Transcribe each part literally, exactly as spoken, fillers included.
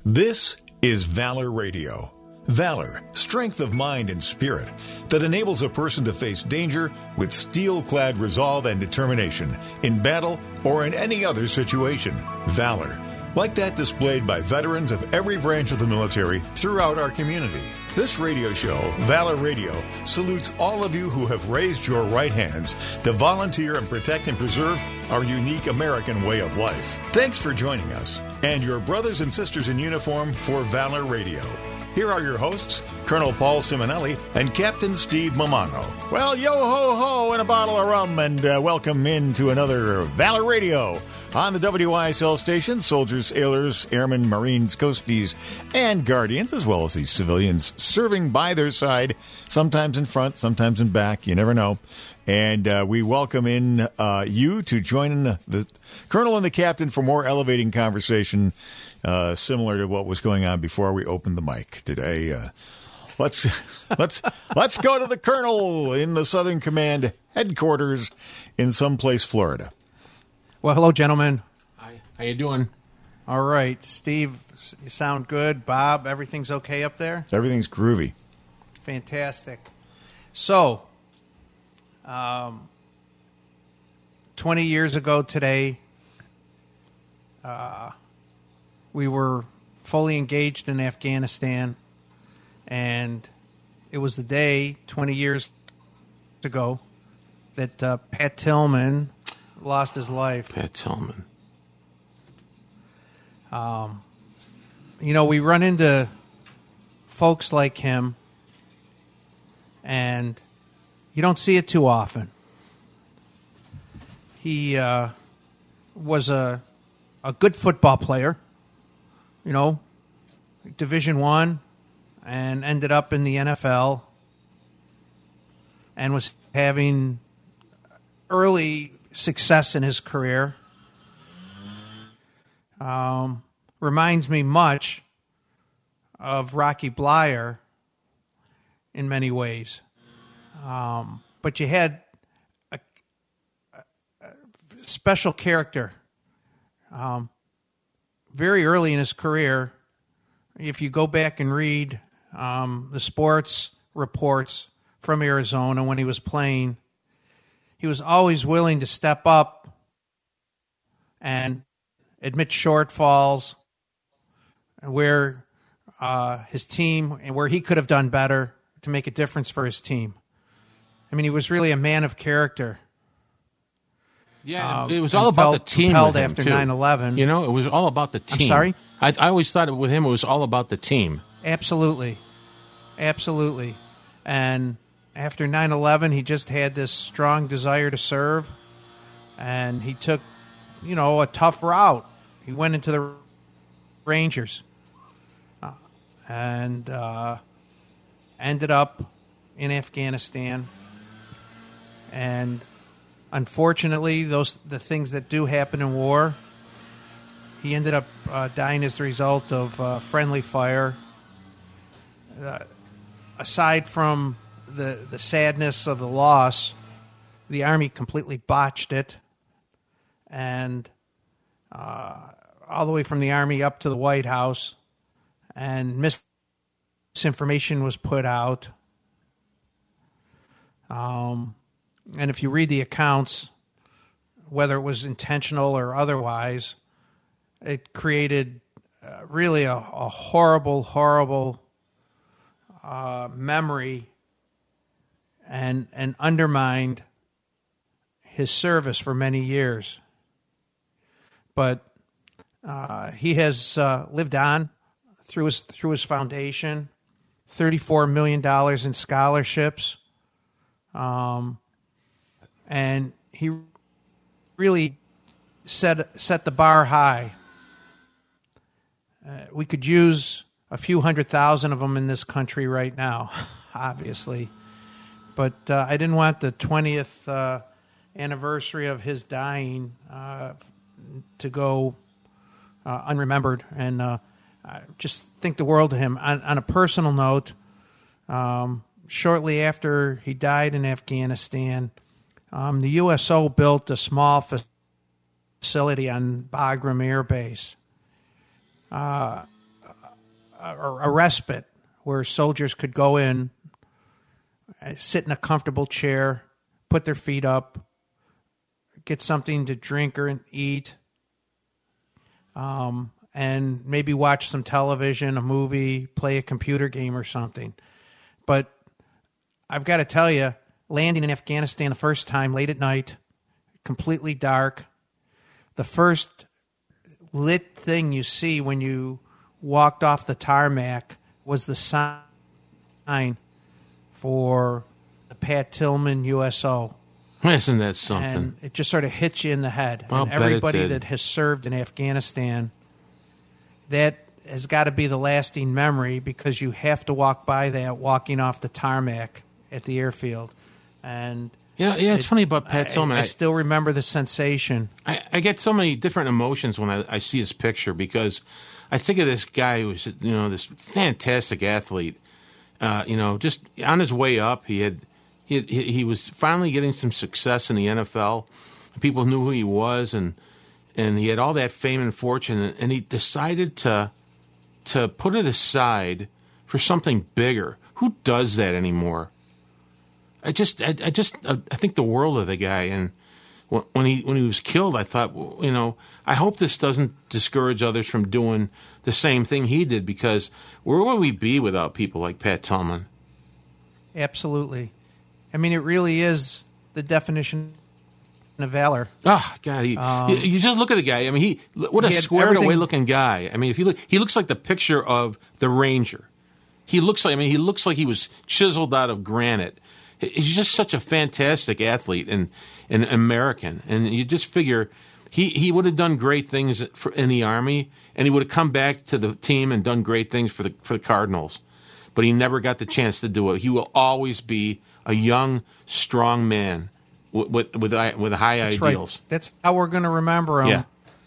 This is Valor Radio. Valor, strength of mind and spirit that enables a person to face danger with steel-clad resolve and determination in battle or in any other situation. Valor, like that displayed by veterans of every branch of the military throughout our community. This radio show, Valor Radio, salutes all of you who have raised your right hands to volunteer and protect and preserve our unique American way of life. Thanks for joining us and your brothers and sisters in uniform for Valor Radio. Here are your hosts, Colonel Paul Simonelli and Captain Steve Mamano. Well, yo-ho-ho and a bottle of rum, and uh, welcome into another Valor Radio on the W I S L station. Soldiers, sailors, airmen, Marines, Coasties, and Guardians, as well as the civilians serving by their side, sometimes in front, sometimes in back, you never know. And uh, we welcome in uh, you to join the, the Colonel and the Captain for more elevating conversation, uh, similar to what was going on before we opened the mic today. Uh, let's let's let's go to the Colonel in the Southern Command headquarters in someplace, Florida. Well, hello, gentlemen. Hi. How you doing? All right, Steve. You sound good. Bob, everything's okay up there? Everything's groovy. Fantastic. So, um, twenty years ago today, uh, we were fully engaged in Afghanistan, and it was the day, twenty years ago, that uh, Pat Tillman lost his life. Pat Tillman. Um, you know, we run into folks like him, and you don't see it too often. He uh, was a a good football player, you know, Division One, and ended up in the N F L, and was having early success in his career. Um, reminds me much of Rocky Bleier in many ways. Um, but you had a, a, a special character. Um, very early in his career, if you go back and read um, the sports reports from Arizona when he was playing, he was always willing to step up and admit shortfalls where uh, his team and where he could have done better to make a difference for his team. I mean, he was really a man of character. Yeah, um, it was all about the team. Compelled with him, after too. nine eleven. You know, it was all about the team. I'm sorry? I, I always thought with him it was all about the team. Absolutely. Absolutely. And after nine eleven, he just had this strong desire to serve, and he took, you know, a tough route. He went into the Rangers uh, and uh, ended up in Afghanistan. And unfortunately, those the things that do happen in war, he ended up uh, dying as the result of uh, friendly fire. Uh, aside from the the sadness of the loss, the Army completely botched it, and uh, all the way from the Army up to the White House, and misinformation was put out. Um, and if you read the accounts, whether it was intentional or otherwise, it created uh, really a, a horrible, horrible uh, memory and and undermined his service for many years. But uh, he has uh, lived on through his through his foundation, thirty-four million dollars in scholarships, um, and he really set set the bar high. Uh, we could use a few hundred thousand of them in this country right now, obviously. But uh, I didn't want the twentieth uh, anniversary of his dying uh, to go uh, unremembered. And uh, I just think the world of him. On, on a personal note, um, shortly after he died in Afghanistan, um, the U S O built a small facility on Bagram Air Base. Uh, a respite where soldiers could go in, sit in a comfortable chair, put their feet up, get something to drink or eat, um, and maybe watch some television, a movie, play a computer game or something. But I've got to tell you, landing in Afghanistan the first time, late at night, completely dark, the first lit thing you see when you walked off the tarmac was the sign for the Pat Tillman U S O. Isn't that something? And it just sort of hits you in the head. I'll and bet it everybody did. that has served in Afghanistan, that has got to be the lasting memory, because you have to walk by that walking off the tarmac at the airfield. And Yeah, yeah. It's it- funny about Pat Tillman. I, I I- still remember the sensation. I, I get so many different emotions when I, I see his picture, because I think of this guy who was, you know, this fantastic athlete. Uh, you know, just on his way up, he had he, he he was finally getting some success in the N F L. People knew who he was, and and he had all that fame and fortune, and, and he decided to to put it aside for something bigger. Who does that anymore? I just, I, I just, I think the world of the guy. And when he when he was killed, I thought, well, you know, I hope this doesn't discourage others from doing the same thing he did, because where would we be without people like Pat Tillman? Absolutely. I mean, it really is the definition of valor. Oh God, he, Um, you, you just look at the guy. I mean, he what a he had squared everything- away looking guy. I mean, if you look, he looks like the picture of the Ranger. He looks like, I mean, he looks like he was chiseled out of granite. He's just such a fantastic athlete and an American, and you just figure he, he would have done great things for, in the Army, and he would have come back to the team and done great things for the for the Cardinals, but he never got the chance to do it. He will always be a young, strong man with with with, with high That's ideals. right. That's how we're going to remember him. Yeah.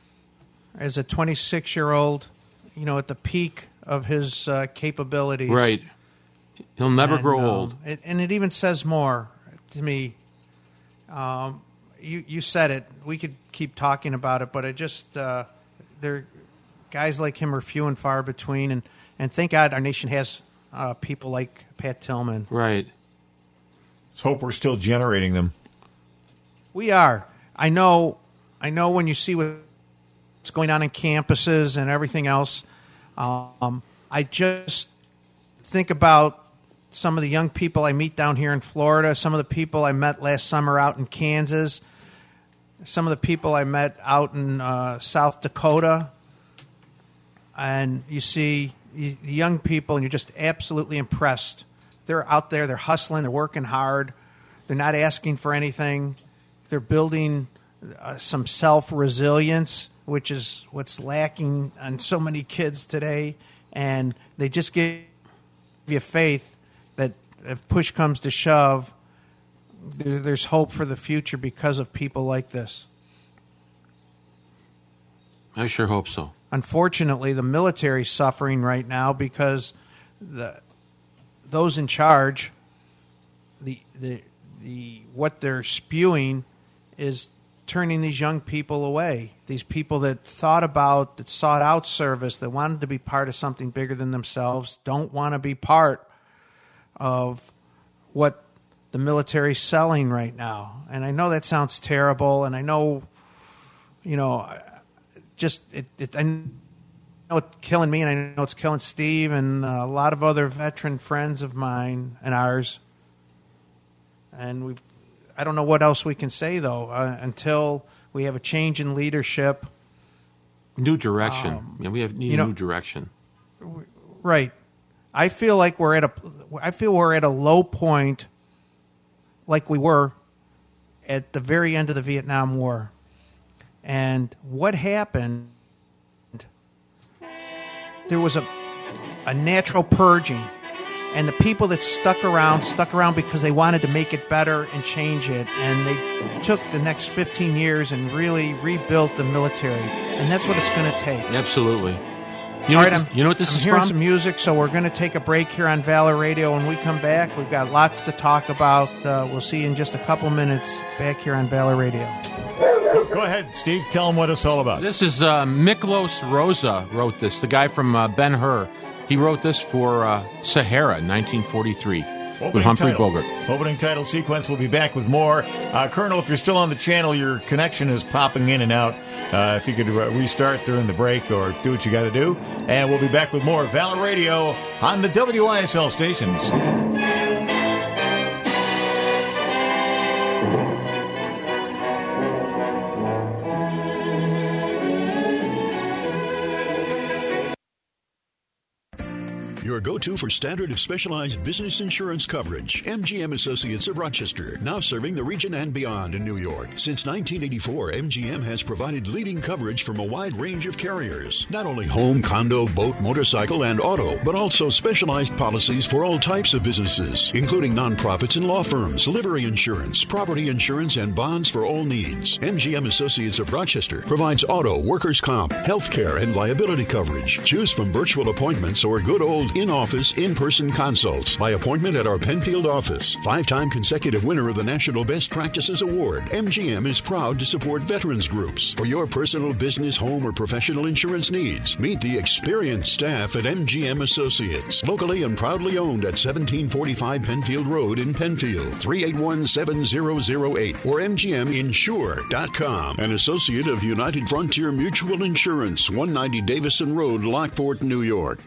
As a twenty-six-year-old, you know, at the peak of his uh, capabilities. Right. He'll never And, grow um, old. It, and it even says more to me. Um, you you said it. We could keep talking about it, but it just uh, there guys like him are few and far between. And, and thank God our nation has uh, people like Pat Tillman. Right. Let's hope we're still generating them. We are. I know. I know when you see what's going on in campuses and everything else. Um, I just think about some of the young people I meet down here in Florida, some of the people I met last summer out in Kansas, some of the people I met out in uh, South Dakota. And you see the young people, and you're just absolutely impressed. They're out there, they're hustling, they're working hard, they're not asking for anything. They're building uh, some self-resilience, which is what's lacking on so many kids today. And they just give you faith that if push comes to shove, there, there's hope for the future because of people like this. I sure hope so. Unfortunately, the military's suffering right now because the those in charge, the the the what they're spewing is turning these young people away. These people that thought about, that sought out service, that wanted to be part of something bigger than themselves, don't want to be part of what the military's selling right now. And I know that sounds terrible, and I know, you know, just it, it I know it's killing me, and I know it's killing Steve and a lot of other veteran friends of mine and ours. And we've I don't know what else we can say, though, uh, until we have a change in leadership. New direction. Um, yeah, we have need you a know- new direction. Right. I feel like we're at a I feel we're at a low point, like we were at the very end of the Vietnam War. And what happened, there was a a natural purging. And the people that stuck around, stuck around because they wanted to make it better and change it. And they took the next fifteen years and really rebuilt the military. And that's what it's going to take. Absolutely. You know, All what right, this, I'm, you know what this I'm is hearing from? some music, so we're going to take a break here on Valor Radio. When we come back, we've got lots to talk about. Uh, we'll see you in just a couple minutes back here on Valor Radio. Go ahead, Steve. Tell them what it's all about. This is uh, Miklos Rosa wrote this, the guy from uh, Ben-Hur. He wrote this for uh, Sahara in nineteen forty-three Opening with Humphrey title. Bogart. Opening title sequence. We'll be back with more. Uh, Colonel, if you're still on the channel, your connection is popping in and out. Uh, if you could uh, restart during the break or do what you got to do. And we'll be back with more Valor Radio on the W I S L stations. Your go-to for standard of specialized business insurance coverage. M G M Associates of Rochester, now serving the region and beyond in New York. Since nineteen eighty-four, M G M has provided leading coverage from a wide range of carriers. Not only home, condo, boat, motorcycle, and auto, but also specialized policies for all types of businesses, including nonprofits and law firms, livery insurance, property insurance, and bonds for all needs. M G M Associates of Rochester provides auto, workers' comp, health care, and liability coverage. Choose from virtual appointments or good old in-office, in-person consults by appointment at our Penfield office. Five-time consecutive winner of the National Best Practices Award, M G M is proud to support veterans groups. For your personal, business, home, or professional insurance needs, meet the experienced staff at M G M Associates. Locally and proudly owned at seventeen forty-five Penfield Road in Penfield, three eight one, seven zero zero eight or M G M insure dot com. An associate of United Frontier Mutual Insurance, one ninety Davison Road, Lockport, New York.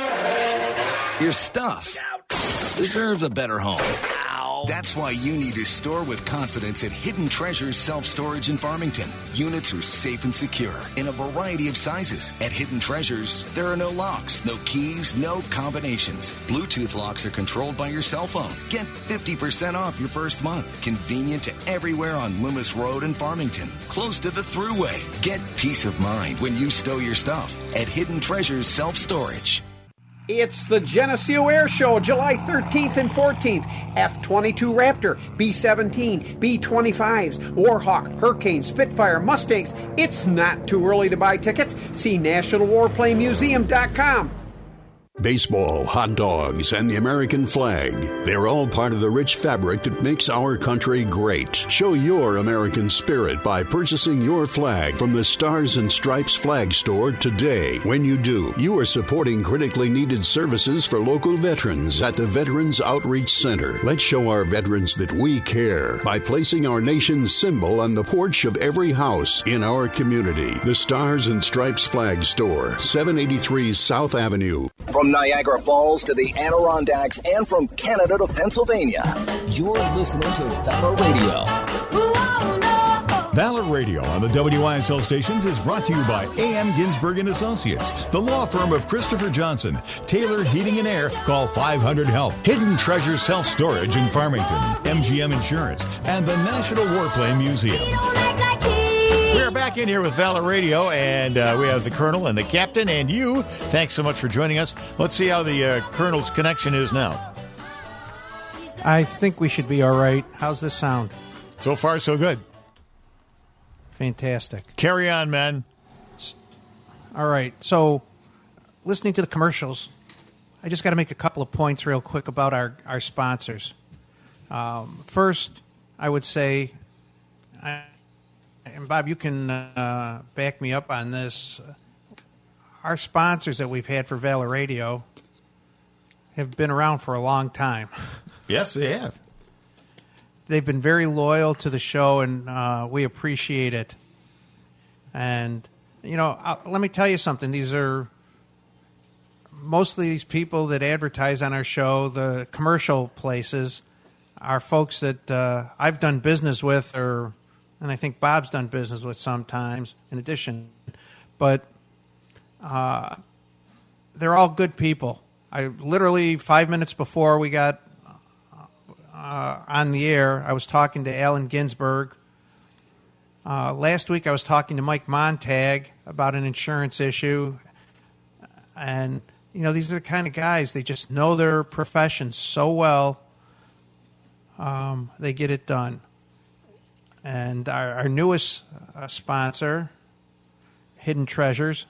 Your stuff deserves a better home. That's why you need to store with confidence at Hidden Treasures Self-Storage in Farmington. Units are safe and secure in a variety of sizes. At Hidden Treasures, there are no locks, no keys, no combinations. Bluetooth locks are controlled by your cell phone. Get fifty percent off your first month. Convenient to everywhere on Loomis Road in Farmington. Close to the Thruway. Get peace of mind when you stow your stuff at Hidden Treasures Self-Storage. It's the Geneseo Air Show, July thirteenth and fourteenth. F twenty-two Raptor, B seventeen, B twenty-fives, Warhawk, Hurricane, Spitfire, Mustangs. It's not too early to buy tickets. See National Warplane Museum dot com. Baseball, hot dogs, and the American flag. They're all part of the rich fabric that makes our country great. Show your American spirit by purchasing your flag from the Stars and Stripes Flag Store today. When you do, you are supporting critically needed services for local veterans at the Veterans Outreach Center. Let's show our veterans that we care by placing our nation's symbol on the porch of every house in our community. The Stars and Stripes Flag Store, seven eighty-three South Avenue. From Niagara Falls to the Adirondacks and from Canada to Pennsylvania, you're listening to Valor Radio. Valor Radio on the W I S L stations is brought to you by A M Ginsberg and Associates, the law firm of Christopher Johnson, Taylor Heating and Air. Call five hundred help. Hidden Treasure Self Storage in Farmington, M G M Insurance, and the National Warplane Museum. We are back in here with Valor Radio, and uh, we have the Colonel and the Captain and you. Thanks so much for joining us. Let's see how the uh, Colonel's connection is now. I think we should be all right. How's this sound? So far, so good. Fantastic. Carry on, man. All right. So, listening to the commercials, I just got to make a couple of points real quick about our, our sponsors. Um, first, I would say, I, and Bob, you can uh, back me up on this. Our sponsors that we've had for Valor Radio have been around for a long time. Yes, they have. They've been very loyal to the show, and uh, we appreciate it. And, you know, I'll, let me tell you something. These are mostly these people that advertise on our show, the commercial places, are folks that uh, I've done business with, or and I think Bob's done business with sometimes, in addition. But uh, they're all good people. I literally, five minutes before we got uh, on the air, I was talking to Alan Ginsberg. Uh, last week I was talking to Mike Montag about an insurance issue. And, you know, these are the kind of guys, they just know their profession so well, um, they get it done. And our, our newest uh, sponsor, Hidden Treasures,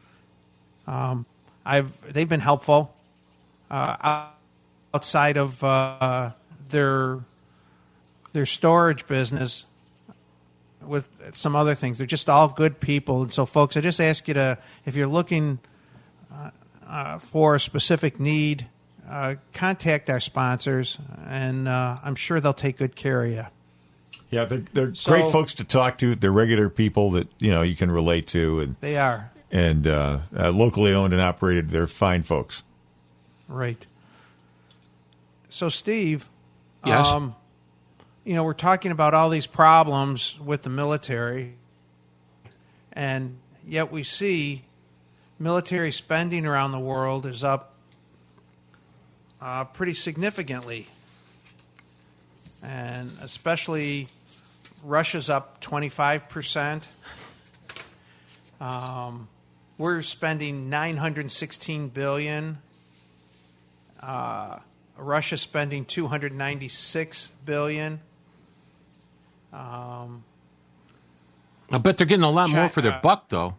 um, I've they've been helpful uh, outside of uh, their their storage business with some other things. They're just all good people. And so, folks, I just ask you to, if you're looking uh, uh, for a specific need, uh, contact our sponsors, and uh, I'm sure they'll take good care of you. Yeah, they're, they're So- great folks to talk to. They're regular people that you know you can relate to, and They are. and uh, uh, locally owned and operated. They're fine folks. Right. So, Steve, Yes? um, you know, we're talking about all these problems with the military, and yet we see military spending around the world is up uh, pretty significantly. And especially Russia's up twenty-five percent. Um, we're spending nine hundred sixteen billion dollars. Uh, Russia's spending two hundred ninety-six billion dollars. Um, I bet they're getting a lot Chi- more for their uh, buck, though.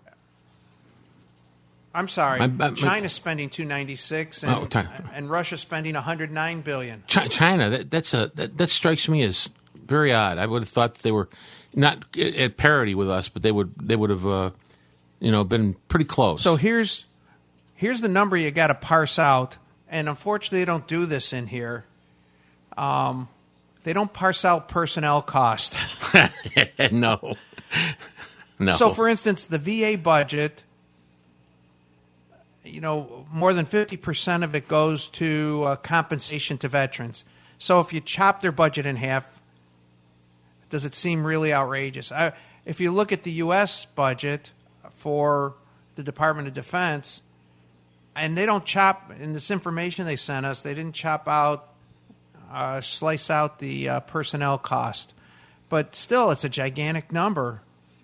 I'm sorry, I- I- China's spending two hundred ninety-six, and, Oh, ti- and Russia's spending one hundred nine billion dollars. Chi- China, that, that's a that, that strikes me as very odd. I would have thought that they were not at parity with us, but they would they would have uh, you know been pretty close. So here's here's the number you got to parse out, and unfortunately, they don't do this in here. Um, they don't parse out personnel cost. no, no. So, for instance, the V A budget, you know, more than fifty percent of it goes to uh, compensation to veterans. So if you chop their budget in half, does it seem really outrageous? I, if you look at the U S budget for the Department of Defense, and they don't chop, in this information they sent us, they didn't chop out, uh, slice out the uh, personnel cost. But still, it's a gigantic number.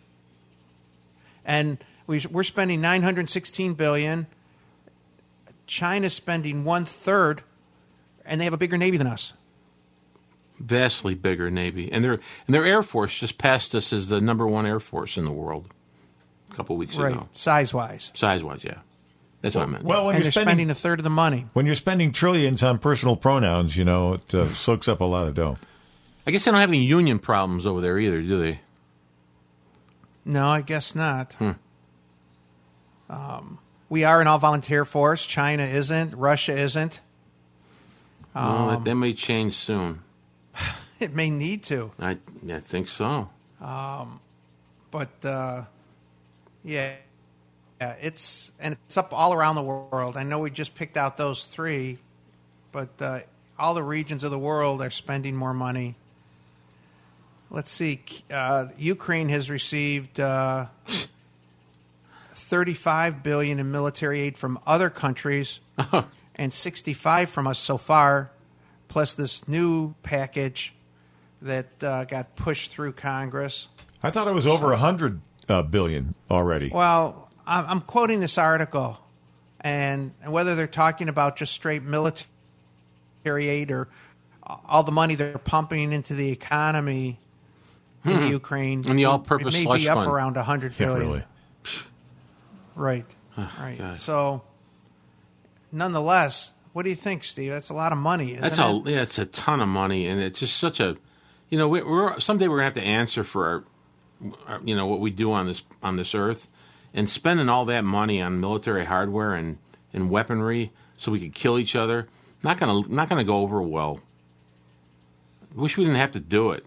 And we, we're spending nine hundred sixteen billion dollars. China's spending one third, and they have a bigger Navy than us. Vastly bigger Navy, and their and their Air Force just passed us as the number one Air Force in the world a couple weeks Right, ago. size-wise. Size wise, yeah, that's what I meant. Well, when And you're they're spending, spending a third of the money. when you're spending trillions on personal pronouns, you know it uh, soaks up a lot of dough. I guess they don't have any union problems over there either, do they? No, I guess not. Hmm. Um, we are an all-volunteer force. China isn't. Russia isn't. well, Um, that, that may change soon. It may need to. I I think so. But, uh, yeah, yeah, it's and it's up all around the world. I know we just picked out those three, but uh, all the regions of the world are spending more money. Let's see. Uh, Ukraine has received uh, thirty-five billion dollars in military aid from other countries, and sixty-five from us so far, plus this new package that uh, got pushed through Congress. I thought it was over a hundred uh, billion already. Well, I'm I'm quoting this article, and, and whether they're talking about just straight military aid or all the money they're pumping into the economy in the Ukraine, And the all-purpose it may slush be up fund. around one hundred Yeah, billion. really. Right, right. God. So, nonetheless, what do you think, Steve? That's a lot of money, isn't That's it? a yeah, it's a ton of money, and it's just such a, you know, we, we're someday we're gonna have to answer for our, our, you know, what we do on this on this earth, and spending all that money on military hardware and, and weaponry so we could kill each other, not gonna not gonna go over well. Wish we didn't have to do it.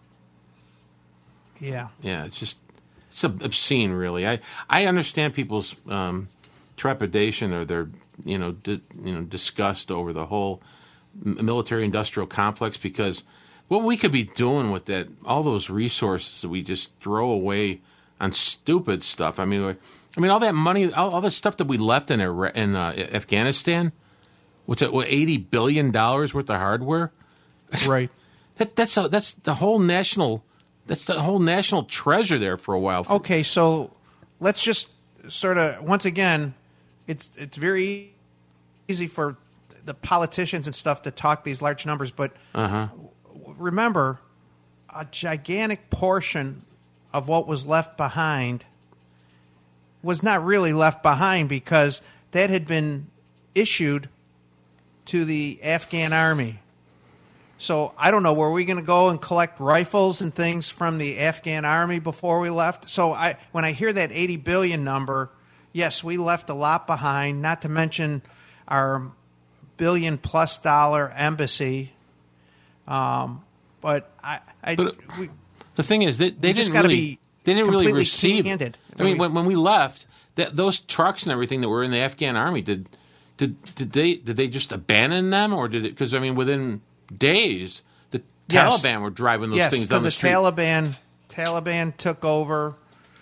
Yeah. Yeah, it's just it's obscene, really. I I understand people's um, trepidation or their you know di, you know disgust over the whole military-industrial complex, because what we could be doing with that, all those resources that we just throw away on stupid stuff. I mean, I mean all that money, all, all the stuff that we left in Iraq, in uh, Afghanistan. What's it? What, eighty billion dollars worth of hardware? Right. That that's a, that's the whole national. That's the whole national treasure there for a while. Okay, so let's just sort of once again, it's it's very easy for the politicians and stuff to talk these large numbers, but Uh-huh. remember, a gigantic portion of what was left behind was not really left behind because that had been issued to the Afghan army. So I don't know, were we going to go and collect rifles and things from the Afghan army before we left? So I, when I hear that eighty billion number, yes, we left a lot behind, not to mention our billion-plus dollar embassy. Um, but I, I But we, the thing is, they, they we just didn't gotta really, be they didn't really completely receive candid. it. I mean, when, when we left, that those trucks and everything that were in the Afghan army, did did did they did they just abandon them, or did it? Because I mean, within days, the Yes. Taliban were driving those yes, things down the, the street. Taliban Taliban took over,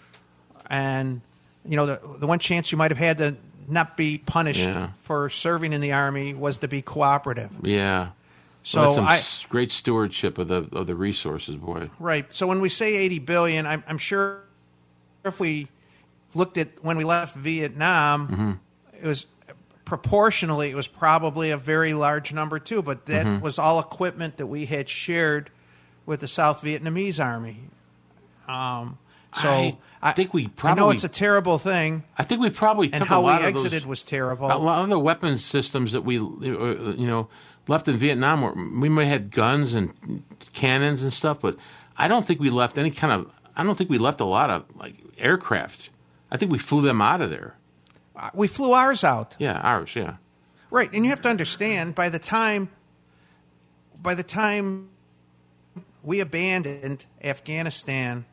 and you know the the one chance you might have had to not be punished Yeah. for serving in the army was to be cooperative. Yeah. So Well, that's some I s- great stewardship of the of the resources, boy. right. So when we say eighty billion, I'm, I'm sure if we looked at when we left Vietnam, Mm-hmm. it was proportionally it was probably a very large number too. But that Mm-hmm. was all equipment that we had shared with the South Vietnamese army. Um, so I think we I know probably- it's a terrible thing, I think we probably and took how a lot we of exited those, was terrible. a lot of the weapons systems that we, uh, you know, left in Vietnam. Were, we may have had guns and cannons and stuff, but I don't think we left any kind of. I don't think we left a lot of like aircraft. I think we flew them out of there. We flew ours out. Yeah, ours. Yeah. Right, and you have to understand by the time by the time we abandoned Afghanistan,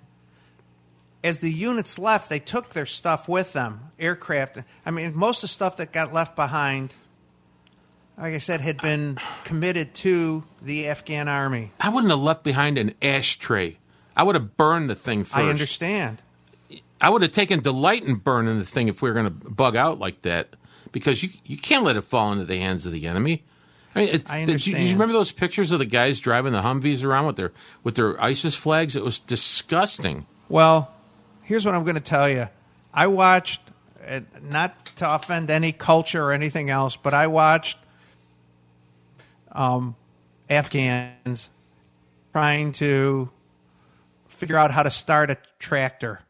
as the units left, they took their stuff with them, aircraft. I mean, most of the stuff that got left behind, like I said, had been committed to the Afghan army. I wouldn't have left behind an ashtray. I would have burned the thing first. I understand. I would have taken delight in burning the thing if we were going to bug out like that, because you you can't let it fall into the hands of the enemy. I mean, it, I did you, you understand. remember those pictures of the guys driving the Humvees around with their with their ISIS flags? It was disgusting. Well, here's what I'm going to tell you. I watched, uh, not to offend any culture or anything else, but I watched um, Afghans trying to figure out how to start a tractor.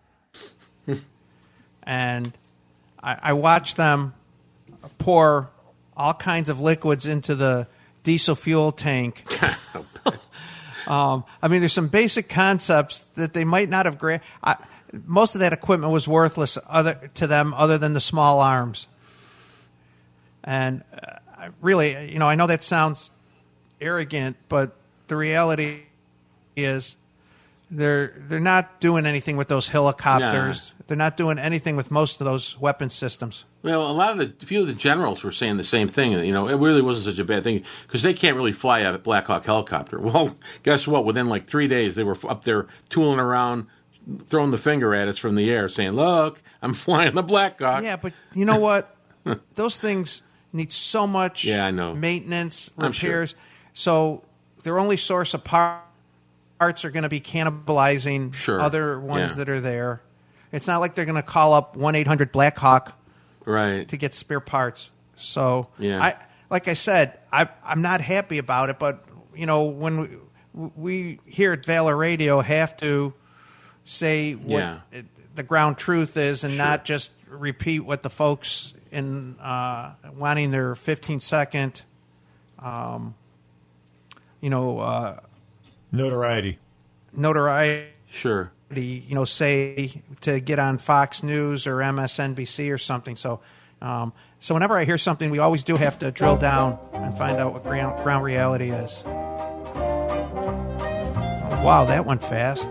And I, I watched them pour all kinds of liquids into the diesel fuel tank. um, I mean, there's some basic concepts that they might not have gra- I, most of that equipment was worthless other to them other than the small arms. And uh, I really, you know, I know that sounds arrogant, but the reality is they're they're not doing anything with those helicopters. They're not doing anything with most of those weapon systems. Well, a lot of the a few of the generals were saying the same thing. You know, it really wasn't such a bad thing because they can't really fly a Black Hawk helicopter. Well, guess what? Within like three days, they were up there tooling around, throwing the finger at us from the air, saying, "Look, I'm flying the Black Hawk." Yeah, but you know what? Those things need so much Yeah, I know. maintenance, I'm sure. repairs. So their only source of par- parts are going to be cannibalizing Sure. other ones Yeah. that are there. It's not like they're going to call up one eight hundred Black Hawk Right. to get spare parts. So, Yeah. I like I said, I, I'm not happy about it. But you know, when we, we here at Valor Radio have to say what Yeah. it, the ground truth is, and Sure. not just repeat what the folks in uh, wanting their fifteen second, um, you know, uh, Notoriety. notoriety. Sure. You know, say to get on Fox News or M S N B C or something. So, um, so whenever I hear something, we always do have to drill down and find out what ground, ground reality is. Wow, that went fast.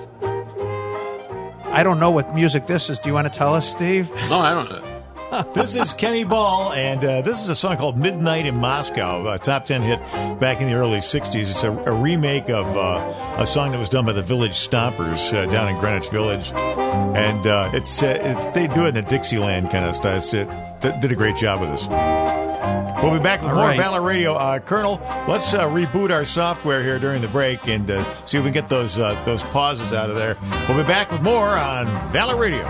I don't know what music this is. Do you want to tell us, Steve? No, I don't know. This is Kenny Ball, and uh, this is a song called Midnight in Moscow, a top ten hit back in the early sixties. It's a, a remake of uh, a song that was done by the Village Stompers uh, down in Greenwich Village. And uh, it's, uh, it's they do it in a Dixieland kind of style. It's, it d- did a great job with this. We'll be back with All more right. Valor Radio. Uh, Colonel, let's uh, reboot our software here during the break and uh, see if we can get those, uh, those pauses out of there. We'll be back with more on Valor Radio.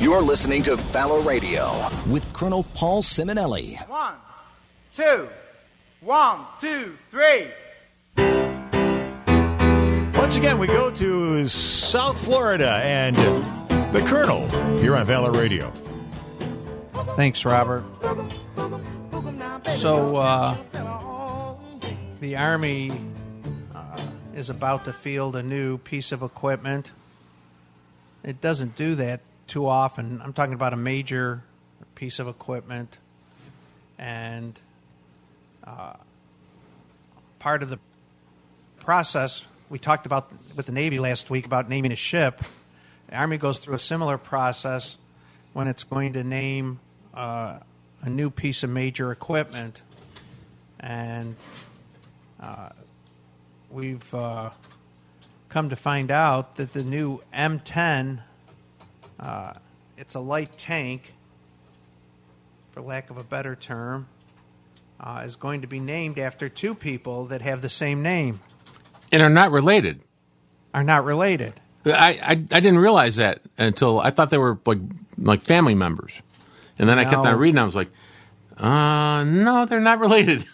You're listening to Valor Radio with Colonel Paul Simonelli. One, two, one, two, three. Once again, we go to South Florida and the Colonel here on Valor Radio. Thanks, Robert. So, uh, the Army uh, is about to field a new piece of equipment. It doesn't do that too often. I'm talking about a major piece of equipment. And uh, part of the process, we talked about with the Navy last week about naming a ship. The Army goes through a similar process when it's going to name uh, a new piece of major equipment. And uh, we've uh, come to find out that the new M ten, uh, it's a light tank, for lack of a better term, uh, is going to be named after two people that have the same name. And are not related. Are not related. I, I, I didn't realize that until I thought they were like like family members. And then I kept No. on reading. I was like, uh, no, they're not related.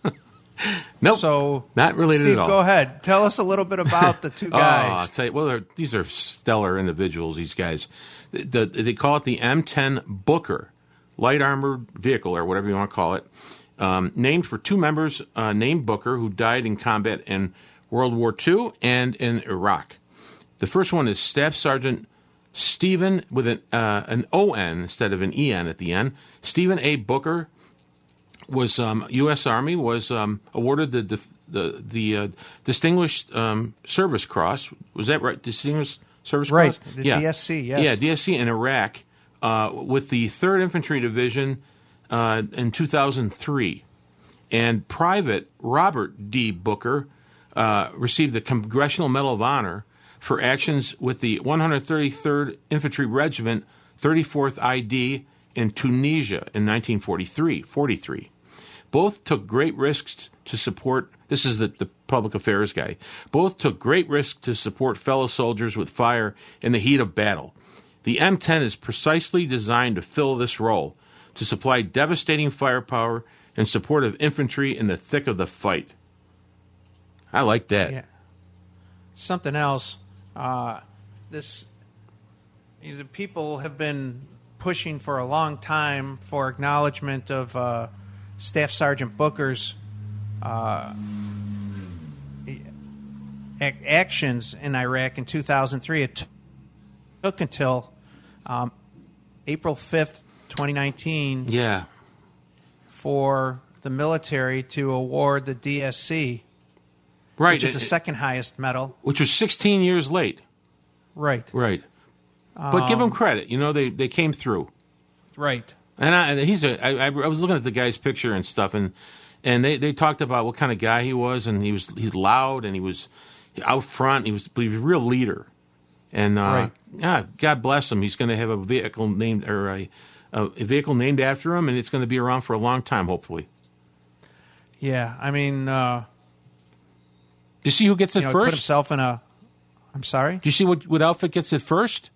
Nope. So, not related Steve, at all. go ahead. Tell us a little bit about the two Oh, I'll guys. tell you. Well, they're- these are stellar individuals. These guys, the, the, they call it the M ten Booker, light armored vehicle or whatever you want to call it, um, named for two members uh, named Booker who died in combat in World War Two and in Iraq. The first one is Staff Sergeant Stephen with an uh, an O N instead of an E N at the end. Stephen A. Booker was um, U S Army was um, awarded the the the, the uh, Distinguished um, Service Cross. Was that right? Distinguished Service Right, Cross. the D S C, yes. Yeah, D S C in Iraq uh, with the Third Infantry Division uh, in two thousand three, and Private Robert D. Booker uh, received the Congressional Medal of Honor for actions with the one hundred thirty-third Infantry Regiment, thirty-fourth I D in Tunisia in nineteen forty-three. forty-three. Both took great risks to support, this is the, the public affairs guy, both took great risks to support fellow soldiers with fire in the heat of battle. The M ten is precisely designed to fill this role, to supply devastating firepower in support of infantry in the thick of the fight. I like that. Yeah. Something else. Uh, this you know, the people have been pushing for a long time for acknowledgement of uh, Staff Sergeant Booker's uh, ac- actions in Iraq in two thousand three. It t- took until um, April fifth, twenty nineteen, Yeah. for the military to award the D S C, Right. which is the It- second highest medal. which was sixteen years late. Right, Right. But give them credit. You know, they, they came through. right. And, I, and he's a. I, I was looking at the guy's picture and stuff, and and they, they talked about what kind of guy he was, and he was he's loud, and he was out front. He was, but he was a real leader, and uh, Right. yeah, God bless him. He's going to have a vehicle named or a, a vehicle named after him, and it's going to be around for a long time, hopefully. Yeah, I mean, uh, Do you see who gets it you know, he put first? himself in a. I'm sorry. Do you see what, what outfit gets it first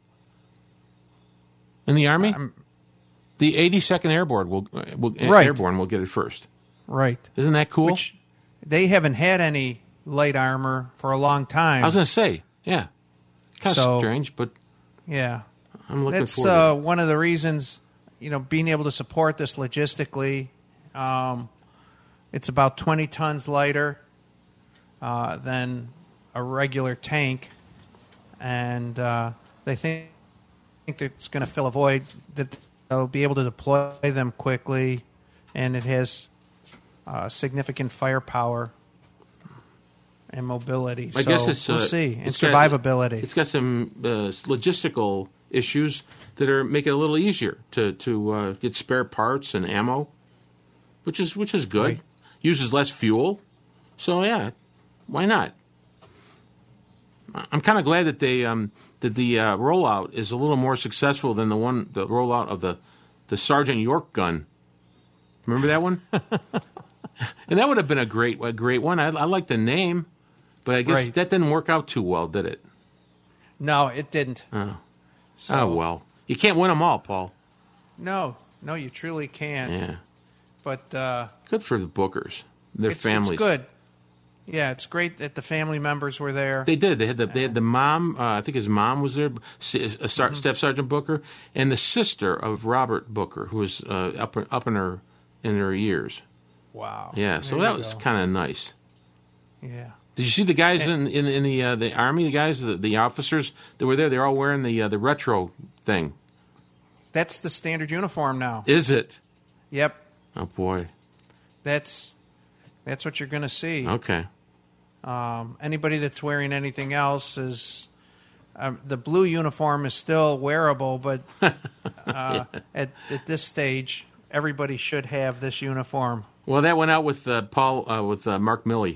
in the Army? I'm- the eighty-second Airborne will, will Right. Airborne will get it first. Right. Isn't that cool? Which they haven't had any light armor for a long time. I was going to say, yeah, kind of So- strange, but yeah, I'm looking that's forward uh, to it. one of the reasons. You know, being able to support this logistically. Um, it's about twenty tons lighter uh, than a regular tank, and uh, they think think that it's going to fill a void, that they'll be able to deploy them quickly, and it has uh, significant firepower and mobility. I so guess it's we'll uh, see, and it's got- survivability. It's got some uh, logistical issues that are make it a little easier to to uh, get spare parts and ammo, which is which is good. Right. Uses less fuel, so yeah, why not? I'm kind of glad that they um, that the uh, rollout is a little more successful than the one the rollout of the the Sergeant York gun. Remember that one? And that would have been a great a great one. I, I like the name, but I guess Right. that didn't work out too well, did it? No, it didn't. Oh, So- oh well. You can't win them all, Paul. No, no, you truly can't. Yeah. But uh, good for the bookers, their it's, families. It's good. Yeah, it's great that the family members were there. They did. They had the they had the mom. Uh, I think his mom was there, uh, Star, Staff Sergeant Booker, and the sister of Robert Booker, who was uh, up up in her in her years. Wow. Yeah. So there that was kind of nice. Yeah. Did you see the guys and, in in in the uh, the army? The guys, the, the officers that were there. They're all wearing the uh, the retro thing. That's the standard uniform now. Is it? Yep. Oh boy. That's that's what you're going to see. Okay. Um, anybody that's wearing anything else is um, the blue uniform is still wearable, but uh, yeah. at at this stage, everybody should have this uniform. Well, that went out with uh, Paul uh, with uh, Mark Milley.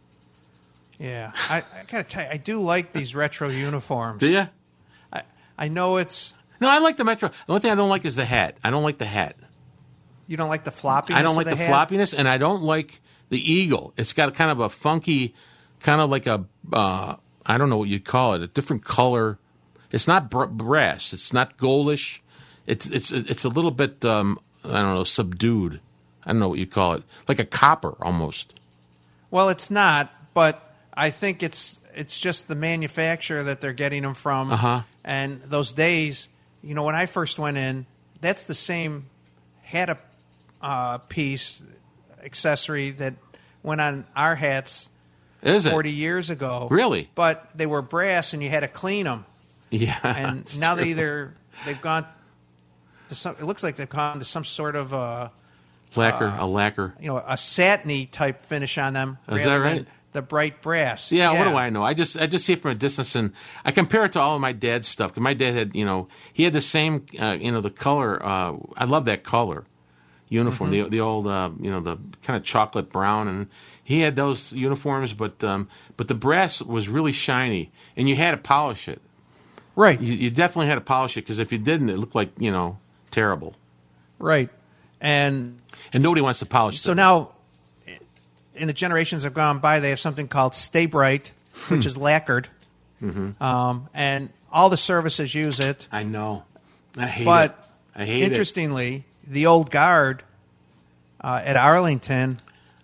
Yeah, I, I gotta tell you, I do like these retro uniforms. Do you? I I know it's no, I like the Metro. The only thing I don't like is the hat. I don't like the hat. You don't like the floppiness. I don't like of the, the floppiness, and I don't like the eagle. It's got kind of a funky, kind of like a uh, I don't know what you'd call it, a different color. It's not br- brass. It's not goldish. It's it's it's a little bit um, I don't know, subdued. I don't know what you call it, like a copper almost. Well, it's not, but I think it's it's just the manufacturer that they're getting them from. Uh-huh. And those days, you know, when I first went in, that's the same hat a uh, piece accessory that went on our hats. Is it? forty years ago. Really? But they were brass, and you had to clean them. Yeah. And now they either they've gone to some. It looks like they've gone to some sort of a lacquer, uh, a lacquer. You know, a satiny type finish on them. Is that right? The bright brass. Yeah, yeah. What do I know? I just I just see it from a distance, and I compare it to all of my dad's stuff. Because my dad had, you know, he had the same, uh, you know, the color. Uh, I love that color uniform. Mm-hmm. The the old, uh, you know, the kind of chocolate brown, and he had those uniforms. But um, but the brass was really shiny, and you had to polish it. Right. You, you definitely had to polish it because if you didn't, it looked like, you know, terrible. Right. And and nobody wants to polish it. So now, in the generations that have gone by, they have something called Stay Bright, which is lacquered. Mm-hmm. Um, and all the services use it. I know. I hate but it. I hate interestingly, it. the old guard uh, at Arlington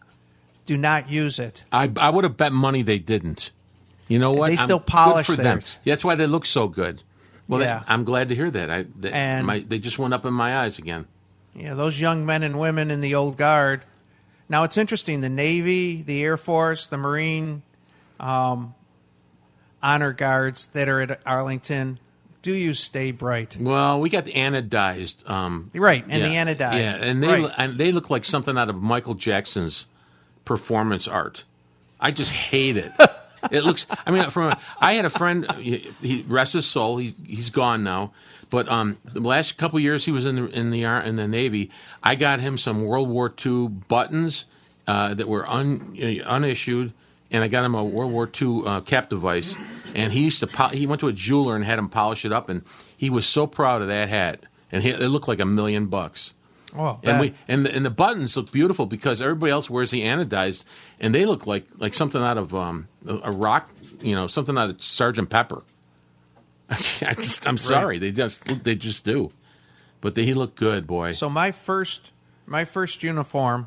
do not use it. I, I would have bet money they didn't. You know what? They still I'm, polish good for them. theirs. That's why they look so good. Well, yeah. they, I'm glad to hear that. I they, and, my, they just went up in my eyes again. Yeah, those young men and women in the old guard. Now, it's interesting. The Navy, the Air Force, the Marine um, honor guards that are at Arlington do use Stay Bright. Well, we got the anodized. Um, right, and yeah, the anodized. Yeah, and they right. and they look like something out of Michael Jackson's performance art. I just hate it. It looks. I mean, from a, I had a friend. He, he rest his soul. He he's gone now. But um, the last couple of years he was in the in the in the Navy. I got him some World War Two buttons uh, that were un, unissued, and I got him a World War Two uh, cap device. And he used to po- he went to a jeweler and had him polish it up, and he was so proud of that hat. And he, it looked like a million bucks. Oh, and we and the, and the buttons look beautiful because everybody else wears the anodized, and they look like, like something out of um, a, a rock, you know, something out of Sergeant Pepper. I just, I'm sorry, right. they just they just do, but they, he looked good, boy. So my first my first uniform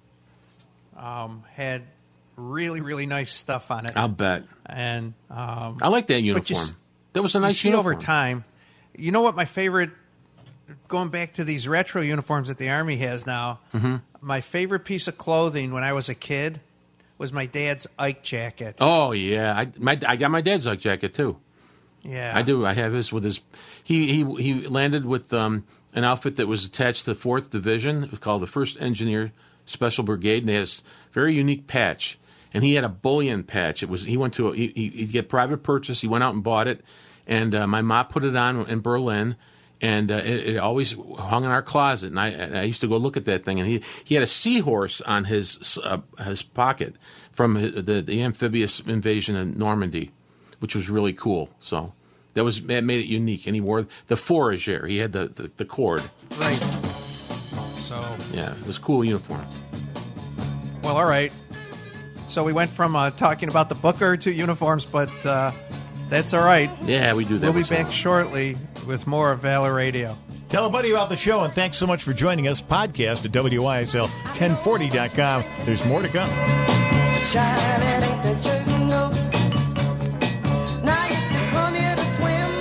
um, had really really nice stuff on it. I'll bet, and um, I like that uniform. You, that was a nice you see uniform. Over time, you know what my favorite. Going back to these retro uniforms that the Army has now, mm-hmm. my favorite piece of clothing when I was a kid was my dad's Ike jacket. Oh yeah, I my I got my dad's Ike jacket too. Yeah, I do. I have his with his. He he he landed with um, an outfit that was attached to the fourth Division. It was called the First Engineer Special Brigade, and they had a very unique patch. And he had a bullion patch. It was he went to a, he he'd get private purchase. He went out and bought it, and uh, my mom put it on in Berlin. And uh, it, it always hung in our closet, and I, and I used to go look at that thing. And he, he had a seahorse on his uh, his pocket from his, the the amphibious invasion of Normandy, which was really cool. So that was that made it unique. And he wore the fourragère. He had the, the, the cord. Right. So yeah, it was a cool uniform. Well, all right. So we went from uh, talking about the Booker to uniforms, but uh, that's all right. Yeah, we do that. We'll be back shortly with more of Valor Radio. Tell a buddy about the show, and thanks so much for joining us. Podcast at W Y S L ten forty dot com. There's more to come. Shining ain't the church, no. Now you can come here to swim.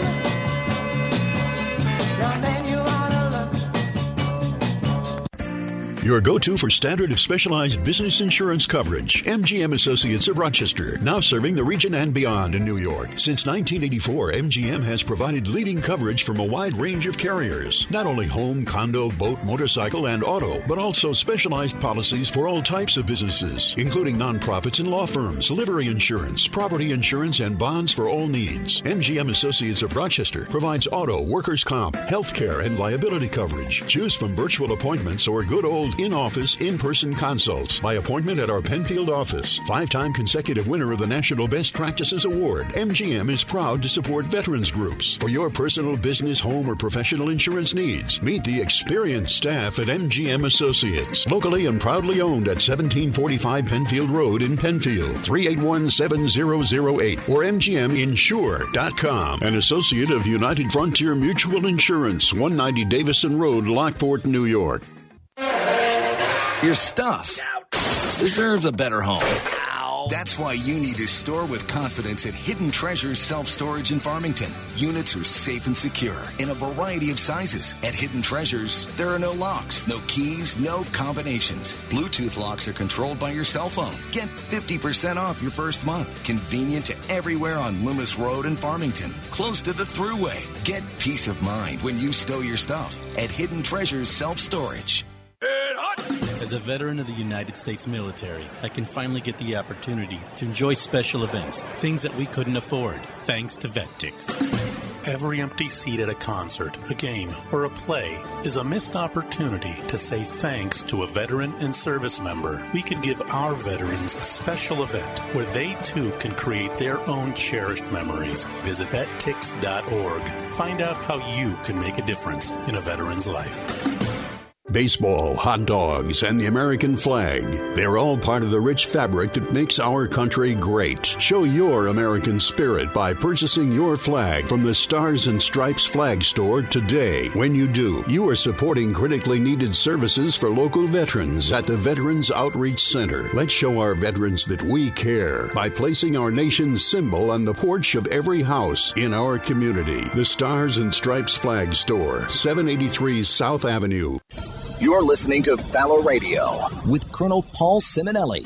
Now then you ought to look. Your go-to for standard of specialized business insurance coverage. M G M Associates of Rochester, now serving the region and beyond in New York. Since nineteen eighty-four, M G M has provided leading coverage from a wide range of carriers. Not only home, condo, boat, motorcycle, and auto, but also specialized policies for all types of businesses, including nonprofits and law firms, livery insurance, property insurance, and bonds for all needs. M G M Associates of Rochester provides auto, workers' comp, health care, and liability coverage. Choose from virtual appointments or good old in-office, in-person consults by appointment at our Penfield office. Five-time consecutive winner of the National Best Practices Award, M G M is proud to support veterans groups. For your personal, business, home, or professional insurance needs, meet the experienced staff at M G M Associates. Locally and proudly owned at seventeen forty-five Penfield Road in Penfield, three eight one, seven zero zero eight, or M G M insure dot com. An associate of United Frontier Mutual Insurance, one ninety Davison Road, Lockport, New York. Your stuff deserves a better home. That's why you need to store with confidence at Hidden Treasures Self-Storage in Farmington. Units are safe and secure in a variety of sizes. At Hidden Treasures, there are no locks, no keys, no combinations. Bluetooth locks are controlled by your cell phone. Get fifty percent off your first month. Convenient to everywhere on Loomis Road in Farmington. Close to the Thruway. Get peace of mind when you stow your stuff at Hidden Treasures Self-Storage. As a veteran of the United States military, I can finally get the opportunity to enjoy special events, things that we couldn't afford, thanks to VetTix. Every empty seat at a concert, a game, or a play is a missed opportunity to say thanks to a veteran and service member. We can give our veterans a special event where they too can create their own cherished memories. Visit vet tix dot org. Find out how you can make a difference in a veteran's life. Baseball, hot dogs, and the American flag. They're all part of the rich fabric that makes our country great. Show your American spirit by purchasing your flag from the Stars and Stripes Flag Store today. When you do, you are supporting critically needed services for local veterans at the Veterans Outreach Center. Let's show our veterans that we care by placing our nation's symbol on the porch of every house in our community. The Stars and Stripes Flag Store, seven eighty-three South Avenue. You're listening to Valor Radio with Colonel Paul Simonelli.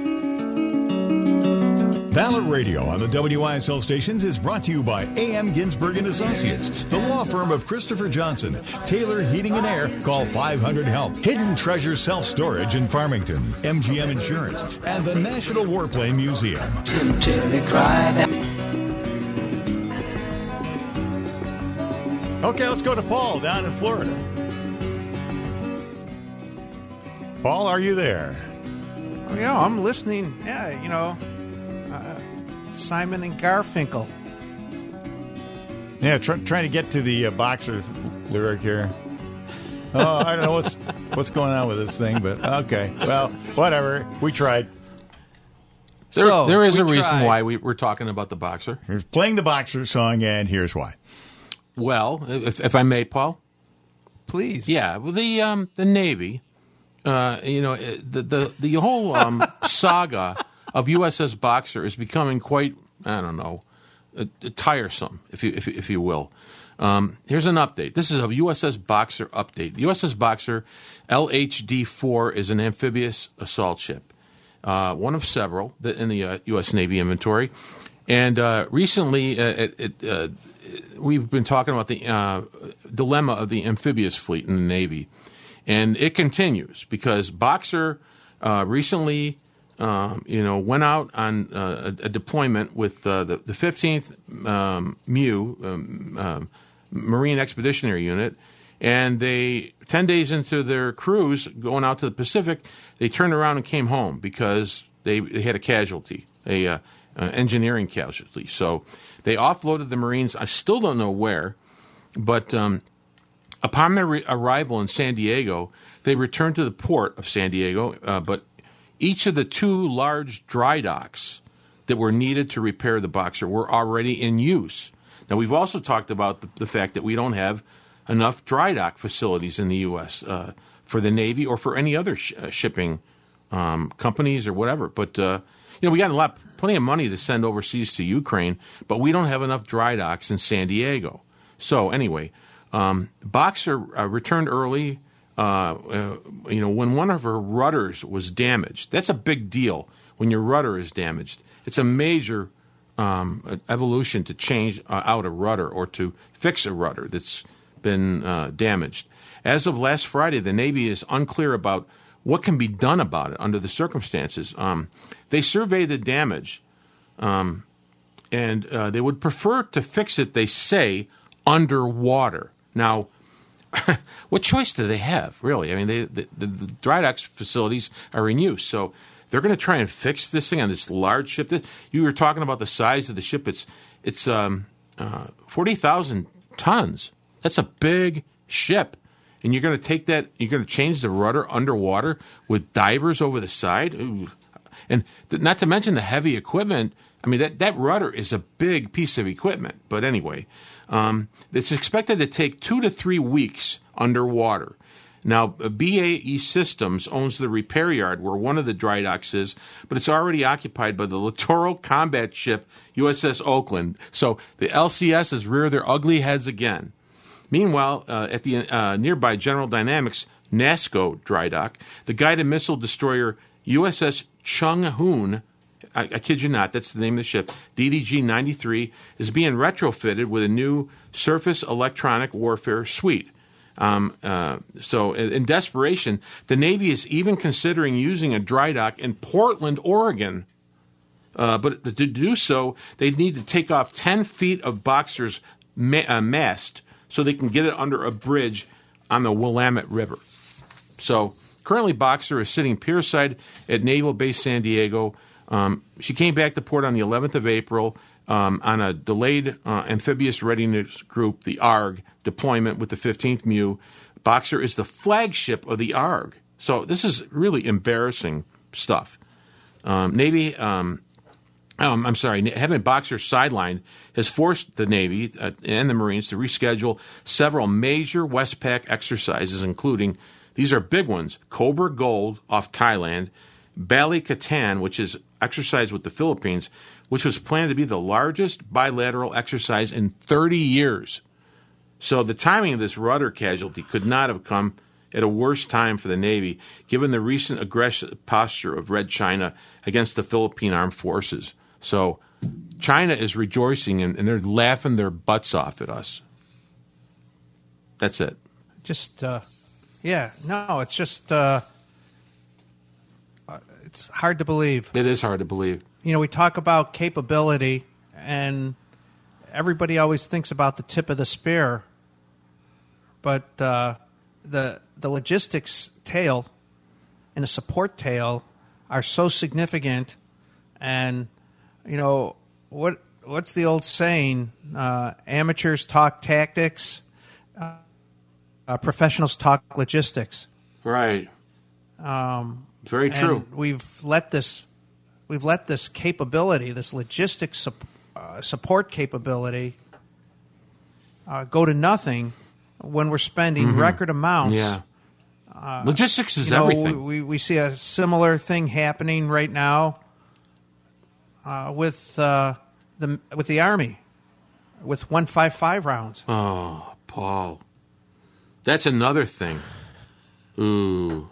Valor Radio on the W I S L stations is brought to you by A M Ginsberg and Associates, the law firm of Christopher Johnson. Taylor Heating and Air. Call five hundred HELP. Hidden Treasure Self-Storage in Farmington. M G M Insurance. And the National Warplane Museum. Okay, let's go to Paul down in Florida. Paul, are you there? Oh, yeah, I'm listening. Yeah, you know, uh, Simon and Garfinkel. Yeah, try, trying to get to the uh, boxer lyric here. Oh, I don't know what's what's going on with this thing, but okay. Well, whatever. We tried. There, So, there is we a reason tried. why we, we're talking about the boxer. Here's playing the boxer song, and here's why. Well, if, if I may, Paul. Please. Yeah, well, the um, the Navy, uh, you know, the the the whole um, saga of U S S Boxer is becoming quite, I don't know, uh, tiresome, if you if, if you will. Um, here's an update. This is a U S S Boxer update. U S S Boxer L H D four is an amphibious assault ship, uh, one of several that in the uh, U S Navy inventory. And uh, recently, uh, it, it, uh, we've been talking about the uh, dilemma of the amphibious fleet in the Navy. And it continues because Boxer uh, recently, um, you know, went out on uh, a, a deployment with uh, the, the fifteenth um, M U, um, um, Marine Expeditionary Unit, and they, ten days into their cruise going out to the Pacific, they turned around and came home because they, they had a casualty, a uh, uh, engineering casualty. So they offloaded the Marines. I still don't know where, but um, upon their re- arrival in San Diego, they returned to the port of San Diego, uh, but each of the two large dry docks that were needed to repair the Boxer were already in use. Now, we've also talked about the, the fact that we don't have enough dry dock facilities in the U S uh, for the Navy or for any other sh- uh, shipping um, companies or whatever. But, uh, you know, we got a lot, plenty of money to send overseas to Ukraine, but we don't have enough dry docks in San Diego. So, anyway, um, Boxer uh, returned early. Uh, uh, you know, when one of her rudders was damaged, that's a big deal when your rudder is damaged. It's a major um, evolution to change uh, out a rudder or to fix a rudder that's been uh, damaged. As of last Friday, the Navy is unclear about what can be done about it under the circumstances. Um, they survey the damage, um, and uh, they would prefer to fix it, they say, underwater. Now, what choice do they have, really? I mean, they, the, the, the dry docks facilities are in use, so they're going to try and fix this thing on this large ship. This, you were talking about the size of the ship. It's it's um, uh, forty thousand tons. That's a big ship. And you're going to take that, you're going to change the rudder underwater with divers over the side? Ooh. And th- not to mention the heavy equipment. I mean, that, that rudder is a big piece of equipment. But anyway, um, it's expected to take two to three weeks underwater. Now, B A E Systems owns the repair yard where one of the dry docks is, but it's already occupied by the littoral combat ship U S S Oakland. So the L C S's rear their ugly heads again. Meanwhile, uh, at the uh, nearby General Dynamics NASSCO dry dock, the guided missile destroyer U S S Chung Hoon, I, I kid you not, that's the name of the ship, D D G ninety-three, is being retrofitted with a new surface electronic warfare suite. Um, uh, so in, in desperation, the Navy is even considering using a dry dock in Portland, Oregon. Uh, but to do so, they'd need to take off ten feet of Boxer's ma- uh, mast so they can get it under a bridge on the Willamette River. So currently Boxer is sitting pierside at Naval Base San Diego. Um, she came back to port on the eleventh of April um, on a delayed uh, amphibious readiness group, the A R G, deployment with the fifteenth M U. Boxer is the flagship of the A R G. So this is really embarrassing stuff. Um, Navy... Um, Um, I'm sorry, having Boxer sidelined has forced the Navy uh, and the Marines to reschedule several major Westpac exercises, including, these are big ones, Cobra Gold off Thailand, Bali Katan, which is exercise with the Philippines, which was planned to be the largest bilateral exercise in thirty years. So the timing of this rudder casualty could not have come at a worse time for the Navy, given the recent aggressive posture of Red China against the Philippine Armed Forces. So China is rejoicing, and, and they're laughing their butts off at us. That's it. Just, uh, yeah, no, it's just, uh, uh, it's hard to believe. It is hard to believe. You know, we talk about capability, and everybody always thinks about the tip of the spear, but uh, the the logistics tail and the support tail are so significant. And you know, what what's the old saying? Uh, amateurs talk tactics, uh, uh, professionals talk logistics. Right. Um, Very true. We've let this we've let this capability, this logistics su- uh, support capability, uh, go to nothing when we're spending mm-hmm. record amounts. Yeah. Uh, Logistics is you know, everything. We, we see a similar thing happening right now. Uh, with uh, the with the Army, with one fifty-five rounds. Oh, Paul, that's another thing. Ooh,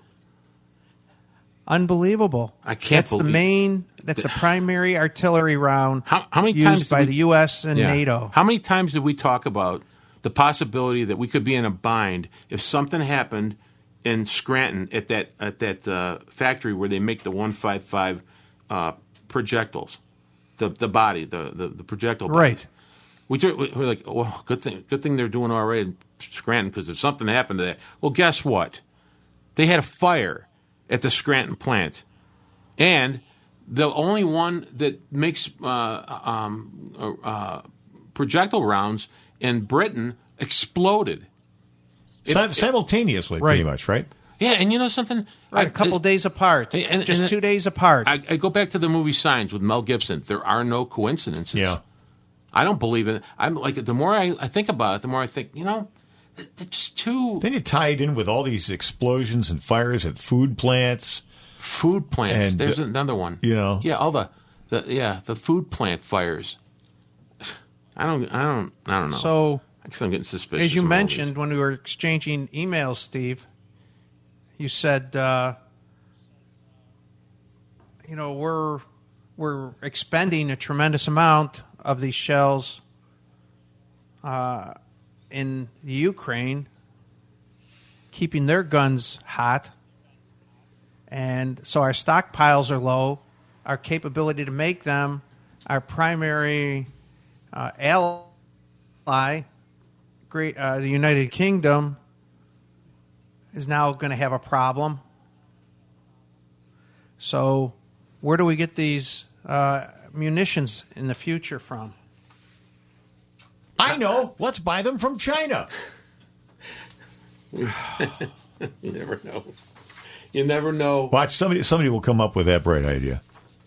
unbelievable! I can't. That's believe the main. That's the primary artillery round. How, how many used times by we, the U S and yeah. NATO? How many times did we talk about the possibility that we could be in a bind if something happened in Scranton at that at that uh, factory where they make the one fifty-five uh, projectiles, the the body, the the, the projectile bodies. Right. We do, we're like, well, good thing, good thing they're doing all right in Scranton, because if something happened to that, well, guess what? They had a fire at the Scranton plant, and the only one that makes uh, um, uh, projectile rounds in Britain exploded It, Sim- simultaneously, right. pretty much, right? Yeah, and you know something? Right, I, a couple uh, days apart, and, just and two days apart. I, I go back to the movie Signs with Mel Gibson. There are no coincidences. Yeah. I don't believe in it. I'm like, the more I, I think about it, the more I think, you know, they're just too... Then you tie it in with all these explosions and fires at food plants. Food plants. And, There's uh, another one. You know. Yeah, all the, the yeah, the food plant fires. I don't, I don't, I don't know. So, I guess I'm getting suspicious. as you of all mentioned these. when we were exchanging emails, Steve, you said, uh, you know, we're we're expending a tremendous amount of these shells uh, in the Ukraine, keeping their guns hot, and so our stockpiles are low. Our capability to make them, our primary uh, ally, great uh, the United Kingdom, is now going to have a problem. So, where do we get these uh, munitions in the future from? I know. Let's buy them from China. You never know. You never know. Watch, somebody somebody will come up with that bright idea.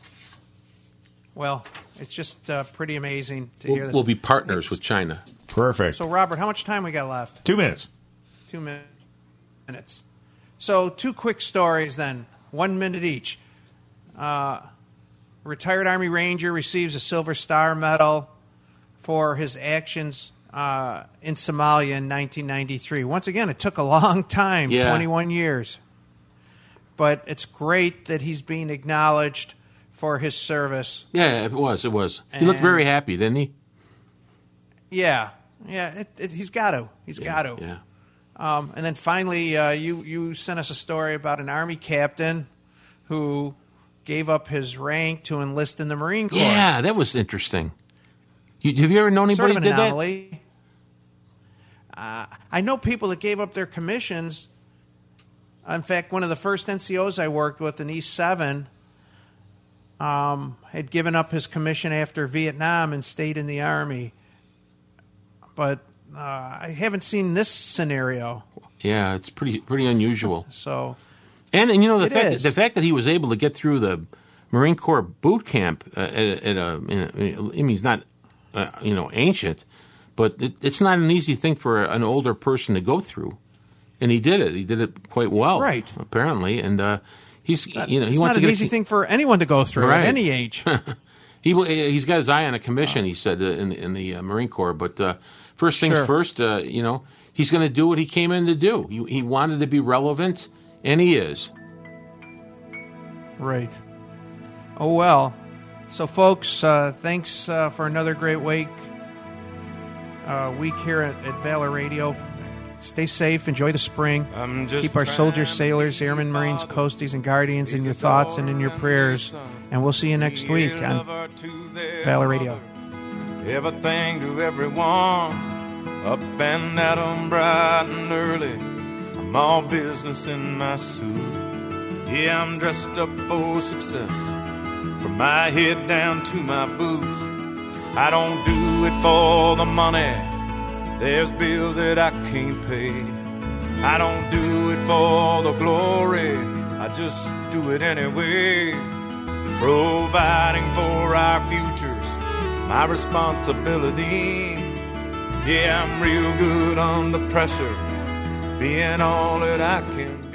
Well, it's just uh, pretty amazing to We'll, hear this. we'll be partners with China. Perfect. So, Robert, how much time we got left? Two minutes. Two min- minutes. So, two quick stories then. One minute each. Uh, retired Army Ranger receives a Silver Star Medal for his actions uh, in Somalia in nineteen ninety-three. Once again, it took a long time, Yeah. twenty-one years. But it's great that he's being acknowledged for his service. Yeah, it was. It was. He looked And- very happy, didn't he? Yeah. Yeah, it, it, he's got to. He's got to. Yeah. Um, and then finally, uh, you, you sent us a story about an Army captain who gave up his rank to enlist in the Marine Corps. Yeah, that was interesting. You, have you ever known Sort anybody of who an did anomaly. Uh, I know people that gave up their commissions. In fact, one of the first N C Os I worked with in E seven um, had given up his commission after Vietnam and stayed in the Army. But uh, I haven't seen this scenario. that? Yeah, it's pretty pretty unusual. So, And, and you know, the It fact, is. the fact that he was able to get through the Marine Corps boot camp uh, at, a- at a, in a, I mean, he's not, uh, you know, ancient, but it, it's not an easy thing for an older person to go through. And he did it. He did it quite well, Right. apparently. And uh, he's, Not- you know, he it's wants not to an get easy a, thing for anyone to go through Right. at any age. He he's got his eye on a commission. He said uh, in the, in the uh, Marine Corps. But uh, first things Sure. first, uh, you know, he's going to do what he came in to do. He, he wanted to be relevant, and he is. Right. Oh, well. So, folks, uh, thanks uh, for another great week, uh, week here at, at Valor Radio. Stay safe. Enjoy the spring. Keep our soldiers, sailors, airmen, Marines, coasties, and guardians in your thoughts and in your prayers. And we'll see you next week on Valor Radio. Everything to everyone, up and at 'em bright and early. I'm all business in my suit. Yeah, I'm dressed up for success, from my head down to my boots. I don't do it for the money, there's bills that I can't pay. I don't do it for the glory, I just do it anyway. Providing for our futures, my responsibility. Yeah, I'm real good under pressure, being all that I can be.